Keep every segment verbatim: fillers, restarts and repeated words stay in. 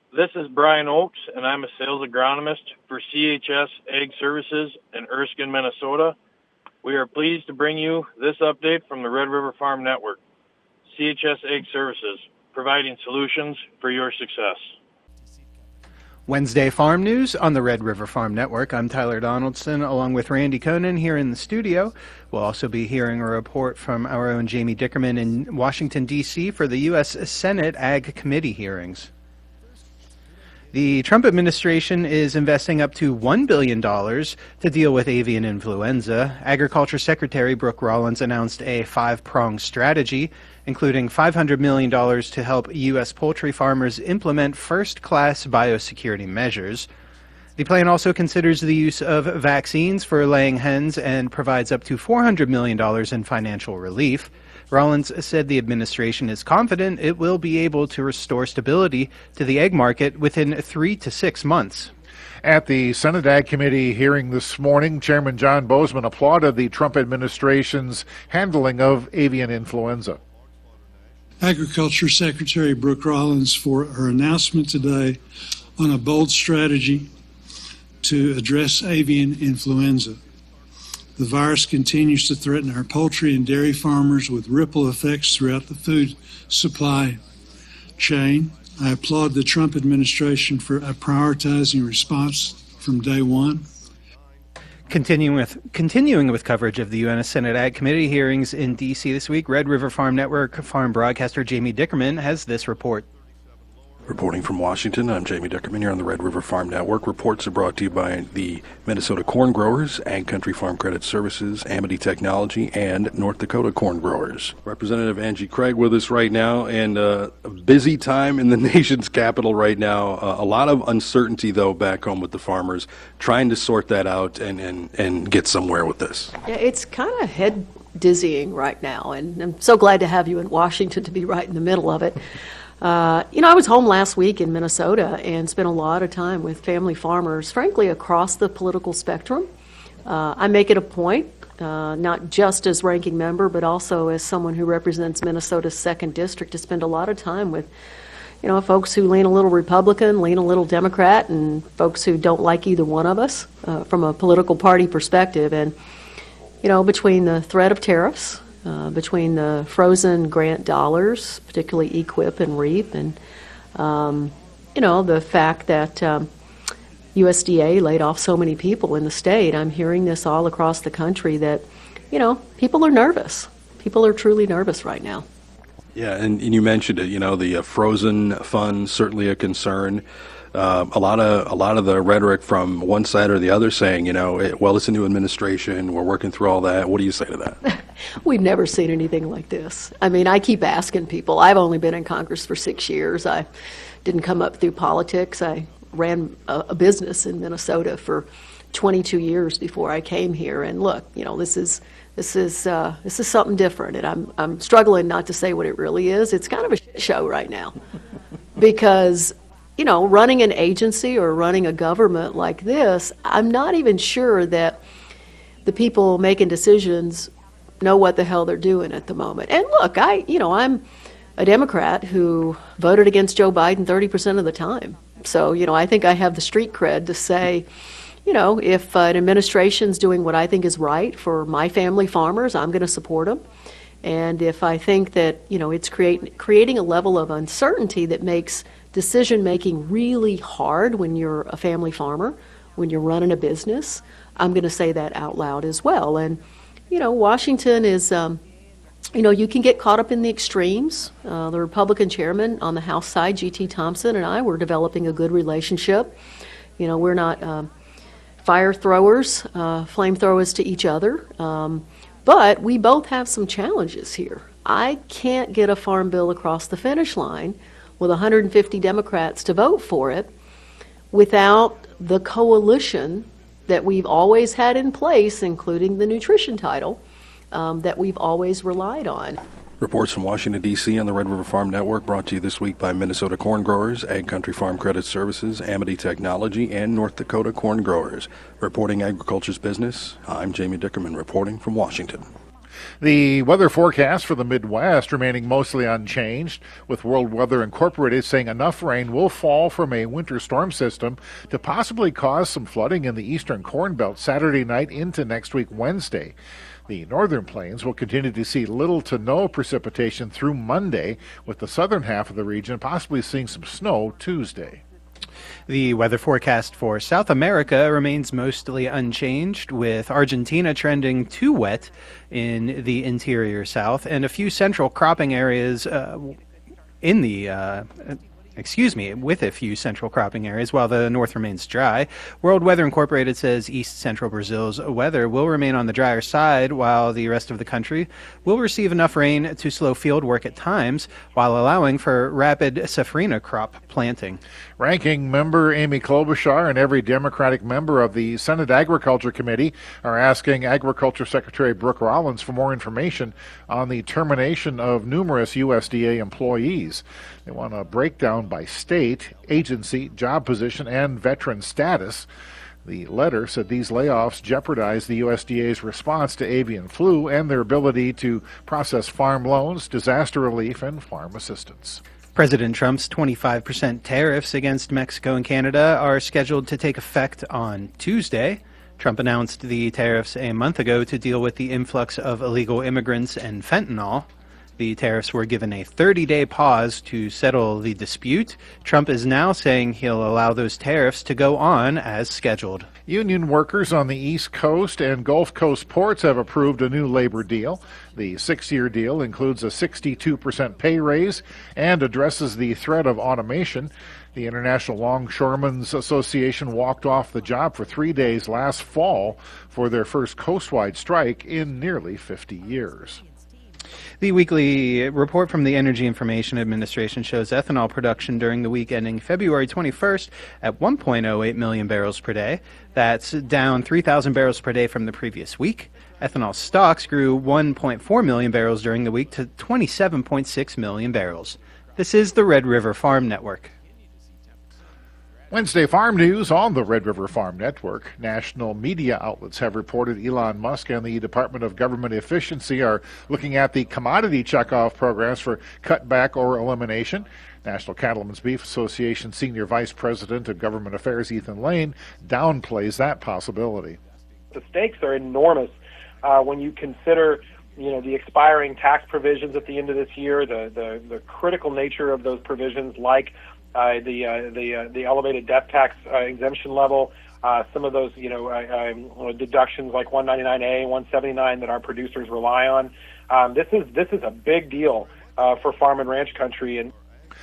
This is Brian Oakes, and I'm a sales agronomist for C H S Ag Services in Erskine, Minnesota. We are pleased to bring you this update from the Red River Farm Network. C H S Ag Services, providing solutions for your success. Wednesday Farm News on the Red River Farm Network. I'm Tyler Donaldson along with Randy Conan here in the studio. We'll also be hearing a report from our own Jamie Dickerman in Washington, D C for the U S Senate Ag Committee hearings. The Trump administration is investing up to one billion dollars to deal with avian influenza. Agriculture Secretary Brooke Rollins announced a five-pronged strategy, including five hundred million dollars to help U S poultry farmers implement first-class biosecurity measures. The plan also considers the use of vaccines for laying hens and provides up to four hundred million dollars in financial relief. Rollins said the administration is confident it will be able to restore stability to the egg market within three to six months. At the Senate Ag Committee hearing this morning, Chairman John Boozman applauded the Trump administration's handling of avian influenza. Agriculture Secretary Brooke Rollins for her announcement today on a bold strategy to address avian influenza. The virus continues to threaten our poultry and dairy farmers with ripple effects throughout the food supply chain. I applaud the Trump administration for prioritizing response from day one. Continuing with continuing with coverage of the U S Senate Ag Committee hearings in D C this week, Red River Farm Network farm broadcaster Jamie Dickerman has this report. Reporting from Washington, I'm Jamie Dickerman here on the Red River Farm Network. Reports are brought to you by the Minnesota Corn Growers, Ag Country Farm Credit Services, Amity Technology, and North Dakota Corn Growers. Representative Angie Craig with us right now, and uh, a busy time in the nation's capital right now. Uh, a lot of uncertainty, though, back home with the farmers, trying to sort that out and, and, and get somewhere with this. Yeah, it's kind of head dizzying right now, and I'm so glad to have you in Washington to be right in the middle of it. Uh, you know, I was home last week in Minnesota and spent a lot of time with family farmers, frankly, across the political spectrum. Uh, I make it a point, uh, not just as ranking member, but also as someone who represents Minnesota's second district, to spend a lot of time with, you know, folks who lean a little Republican, lean a little Democrat, and folks who don't like either one of us uh, from a political party perspective. And, you know, between the threat of tariffs, Uh, between the frozen grant dollars, particularly E Q I P and REAP, and, um, you know, the fact that um, U S D A laid off so many people in the state, I'm hearing this all across the country that, you know, people are nervous. People are truly nervous right now. Yeah, and, and you mentioned it, you know, the uh, frozen funds, certainly a concern. Uh, a lot of a lot of the rhetoric from one side or the other saying, you know, it, well, it's a new administration, we're working through all that. What do you say to that? We've never seen anything like this. I mean, I keep asking people. I've only been in Congress for six years. I didn't come up through politics. I ran a, a business in Minnesota for twenty-two years before I came here. And look, you know, this is this is uh, this is something different. And I'm I'm struggling not to say what it really is. It's kind of a shit show right now, because, you know, running an agency or running a government like this, I'm not even sure that the people making decisions know what the hell they're doing at the moment. And look, I, you know, I'm a Democrat who voted against Joe Biden thirty percent of the time. So, you know, I think I have the street cred to say, you know, if uh, an administration's doing what I think is right for my family farmers, I'm going to support them. And if I think that, you know, it's create, creating a level of uncertainty that makes decision making really hard when you're a family farmer, when you're running a business, I'm going to say that out loud as well. And, you know, Washington is, um, you know, you can get caught up in the extremes. Uh, the Republican chairman on the House side, G T Thompson, and I were developing a good relationship. You know, we're not um, fire throwers, uh, flamethrowers to each other, um, but we both have some challenges here. I can't get a farm bill across the finish line with one hundred fifty Democrats to vote for it without the coalition that we've always had in place, including the nutrition title, um, that we've always relied on. Reports from Washington, D C on the Red River Farm Network, brought to you this week by Minnesota Corn Growers, Ag Country Farm Credit Services, Amity Technology, and North Dakota Corn Growers. Reporting agriculture's business, I'm Jamie Dickerman, reporting from Washington. The weather forecast for the Midwest remaining mostly unchanged, with World Weather Incorporated saying enough rain will fall from a winter storm system to possibly cause some flooding in the eastern Corn Belt Saturday night into next week Wednesday. The northern plains will continue to see little to no precipitation through Monday, with the southern half of the region possibly seeing some snow Tuesday. The weather forecast for South America remains mostly unchanged, with Argentina trending too wet in the interior south and a few central cropping areas uh, in the uh, excuse me, with a few central cropping areas, while the north remains dry. World Weather Incorporated says east central Brazil's weather will remain on the drier side, while the rest of the country will receive enough rain to slow field work at times, while allowing for rapid safrinha crop planting. Ranking member Amy Klobuchar and every Democratic member of the Senate Agriculture Committee are asking Agriculture Secretary Brooke Rollins for more information on the termination of numerous U S D A employees. They want a breakdown by state, agency, job position, and veteran status. The letter said these layoffs jeopardize the U S D A's response to avian flu and their ability to process farm loans, disaster relief, and farm assistance. President Trump's twenty-five percent tariffs against Mexico and Canada are scheduled to take effect on Tuesday. Trump announced the tariffs a month ago to deal with the influx of illegal immigrants and fentanyl. The tariffs were given a thirty-day pause to settle the dispute. Trump is now saying he'll allow those tariffs to go on as scheduled. Union workers on the East Coast and Gulf Coast ports have approved a new labor deal. The six-year deal includes a sixty-two percent pay raise and addresses the threat of automation. The International Longshoremen's Association walked off the job for three days last fall for their first coastwide strike in nearly fifty years. The weekly report from the Energy Information Administration shows ethanol production during the week ending February twenty-first at one point oh eight million barrels per day. That's down three thousand barrels per day from the previous week. Ethanol stocks grew one point four million barrels during the week to twenty-seven point six million barrels. This is the Red River Farm Network. Wednesday farm news on the Red River Farm Network. National media outlets have reported Elon Musk and the Department of Government Efficiency are looking at the commodity checkoff programs for cutback or elimination. National Cattlemen's Beef Association Senior Vice President of Government Affairs Ethan Lane downplays that possibility. The stakes are enormous uh, when you consider you know, the expiring tax provisions at the end of this year, the, the, the critical nature of those provisions like Uh, the uh, the uh, the elevated death tax uh, exemption level, uh, some of those you know uh, um, deductions like one ninety-nine A, one seventy-nine that our producers rely on. Um, this is this is a big deal uh, for farm and ranch country. And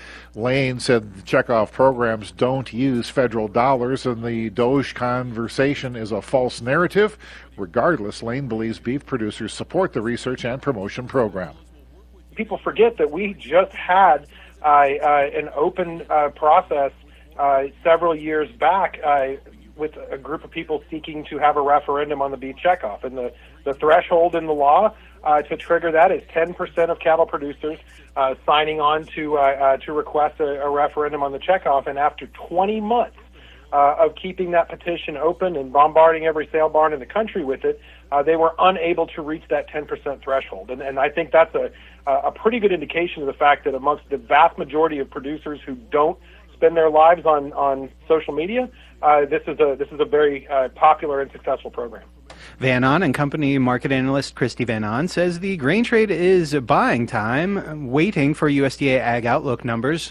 Lane said the checkoff programs don't use federal dollars, and the Doge conversation is a false narrative. Regardless, Lane believes beef producers support the research and promotion program. People forget that we just had Uh, uh, an open uh, process uh, several years back uh, with a group of people seeking to have a referendum on the beef checkoff. And the, the threshold in the law uh, to trigger that is ten percent of cattle producers uh, signing on to uh, uh, to request a, a referendum on the checkoff. And after twenty months uh, of keeping that petition open and bombarding every sale barn in the country with it, uh, they were unable to reach that ten percent threshold. And, and I think that's a a pretty good indication of the fact that amongst the vast majority of producers who don't spend their lives on, on social media, uh, this is a this is a very uh, popular and successful program. Van On and Company market analyst Christy Van On says the grain trade is buying time, waiting for U S D A Ag Outlook numbers.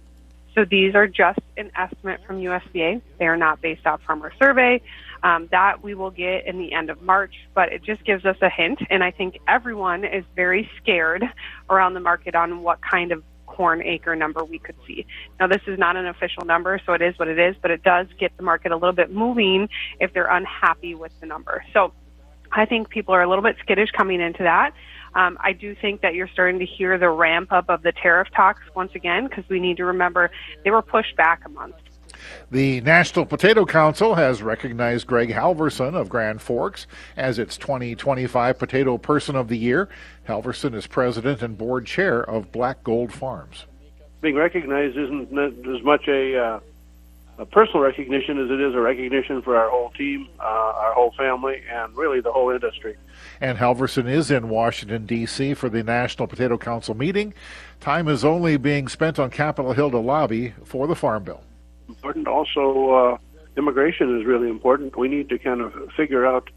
So these are just an estimate from U S D A. They are not based off farmer survey. Um, that we will get in the end of March, but it just gives us a hint, and I think everyone is very scared around the market on what kind of corn acre number we could see. Now, this is not an official number, so it is what it is, but it does get the market a little bit moving if they're unhappy with the number. So I think people are a little bit skittish coming into that. Um, I do think that you're starting to hear the ramp up of the tariff talks once again, because we need to remember they were pushed back a month. The National Potato Council has recognized Greg Halverson of Grand Forks as its twenty twenty-five Potato Person of the Year. Halverson is president and board chair of Black Gold Farms. Being recognized isn't as much a uh, a personal recognition as it is a recognition for our whole team, uh, our whole family, and really the whole industry. Ann Halverson is in Washington, D C for the National Potato Council meeting. Time is only being spent on Capitol Hill to lobby for the Farm Bill. Important also, uh, immigration is really important. We need to kind of figure out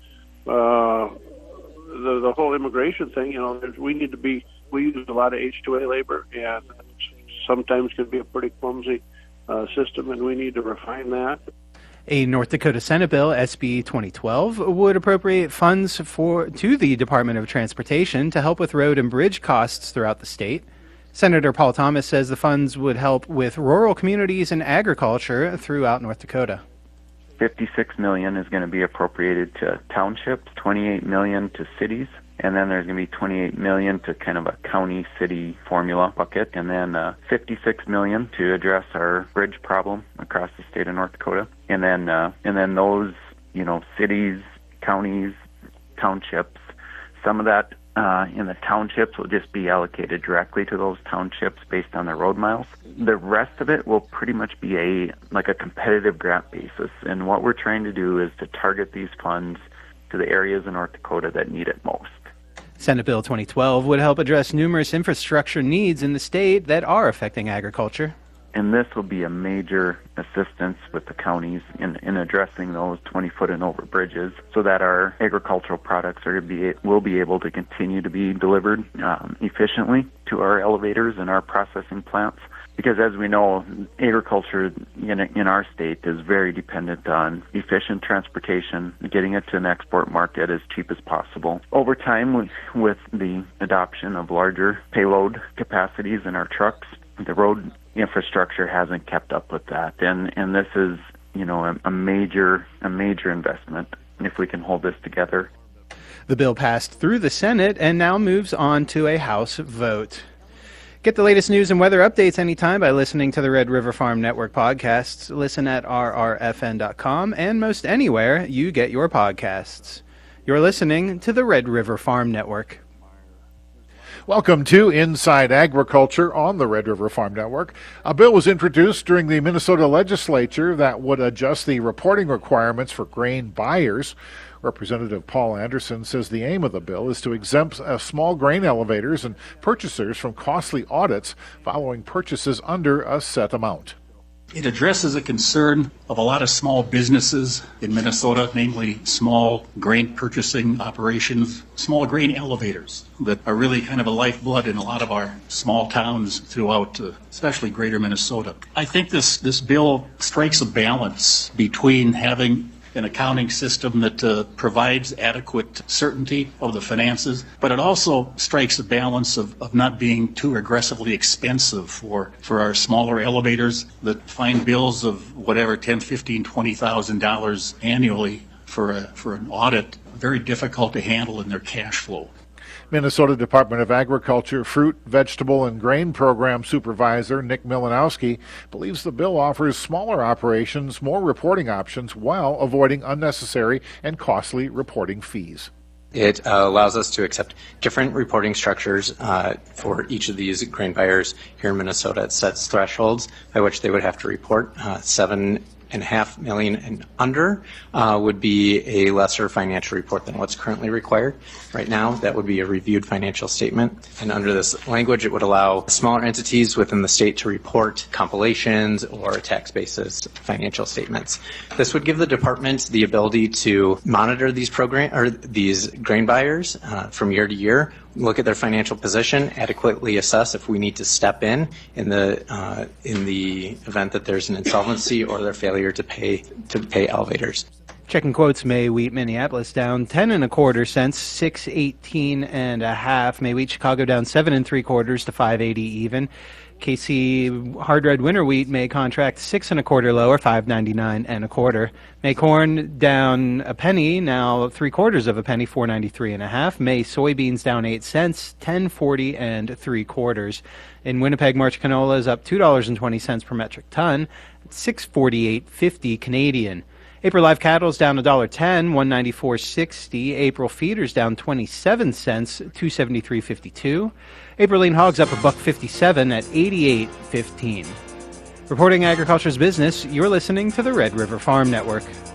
uh, the, the whole immigration thing. You know, we need to be, we use a lot of H two A labor, and sometimes can be a pretty clumsy uh, system, and we need to refine that. A North Dakota Senate bill, S B twenty twelve, would appropriate funds for to the Department of Transportation to help with road and bridge costs throughout the state. Senator Paul Thomas says the funds would help with rural communities and agriculture throughout North Dakota. fifty-six million dollars is going to be appropriated to townships, twenty-eight million dollars to cities, and then there's going to be twenty-eight million dollars to kind of a county-city formula bucket, and then uh, fifty-six million dollars to address our bridge problem across the state of North Dakota. And then, uh, and then those, you know, cities, counties, townships, some of that uh, in the townships will just be allocated directly to those townships based on their road miles. The rest of it will pretty much be a like a competitive grant basis. And what we're trying to do is to target these funds to the areas in North Dakota that need it most. Senate Bill twenty twelve would help address numerous infrastructure needs in the state that are affecting agriculture. And this will be a major assistance with the counties in, in addressing those twenty-foot and over bridges so that our agricultural products are be, will be able to continue to be delivered um, efficiently to our elevators and our processing plants. Because as we know, agriculture in, in our state is very dependent on efficient transportation, getting it to an export market as cheap as possible. Over time, with, with the adoption of larger payload capacities in our trucks, the road infrastructure hasn't kept up with that. And, and this is, you know, a, a major, a major investment if we can hold this together. The bill passed through the Senate and now moves on to a House vote. Get the latest news and weather updates anytime by listening to the Red River Farm Network podcasts. Listen at r r f n dot com and most anywhere you get your podcasts. You're listening to the Red River Farm Network. Welcome to Inside Agriculture on the Red River Farm Network. A bill was introduced during the Minnesota legislature that would adjust the reporting requirements for grain buyers. Representative Paul Anderson says the aim of the bill is to exempt uh, small grain elevators and purchasers from costly audits following purchases under a set amount. It addresses a concern of a lot of small businesses in Minnesota, namely small grain purchasing operations, small grain elevators that are really kind of a lifeblood in a lot of our small towns throughout, uh, especially greater Minnesota. I think this, this bill strikes a balance between having an accounting system that uh, provides adequate certainty of the finances, but it also strikes a balance of, of not being too aggressively expensive for, for our smaller elevators that find bills of whatever ten, fifteen, twenty thousand dollars annually for a, for an audit very difficult to handle in their cash flow. Minnesota Department of Agriculture Fruit, Vegetable, and Grain Program Supervisor Nick Milanowski believes the bill offers smaller operations more reporting options while avoiding unnecessary and costly reporting fees. It uh, allows us to accept different reporting structures uh, for each of these grain buyers here in Minnesota. It sets thresholds by which they would have to report. Uh, seven and a half million and under uh, would be a lesser financial report than what's currently required. Right now, that would be a reviewed financial statement. And under this language, it would allow smaller entities within the state to report compilations or tax basis financial statements. This would give the department the ability to monitor these program or these grain buyers uh, from year to year, look at their financial position, adequately assess if we need to step in in the uh, in the event that there's an insolvency or their failure to pay to pay elevators. Checking quotes: May wheat Minneapolis down ten and a quarter cents, six eighteen and a half. May wheat Chicago down seven and three quarters to five eighty even. K C hard red winter wheat May contract six and a quarter lower, five ninety nine and a quarter. May corn down a penny, now three quarters of a penny, four ninety three and a half. May soybeans down eight cents, ten forty and three quarters. In Winnipeg, March canola is up two dollars and twenty cents per metric ton, six forty eight fifty Canadian. April live cattle is down a dollar ten, one ninety four sixty. April feeders down twenty seven cents, two seventy three fifty two. April lean hogs up a buck fifty seven at eighty eight fifteen. Reporting agriculture's business, you're listening to the Red River Farm Network.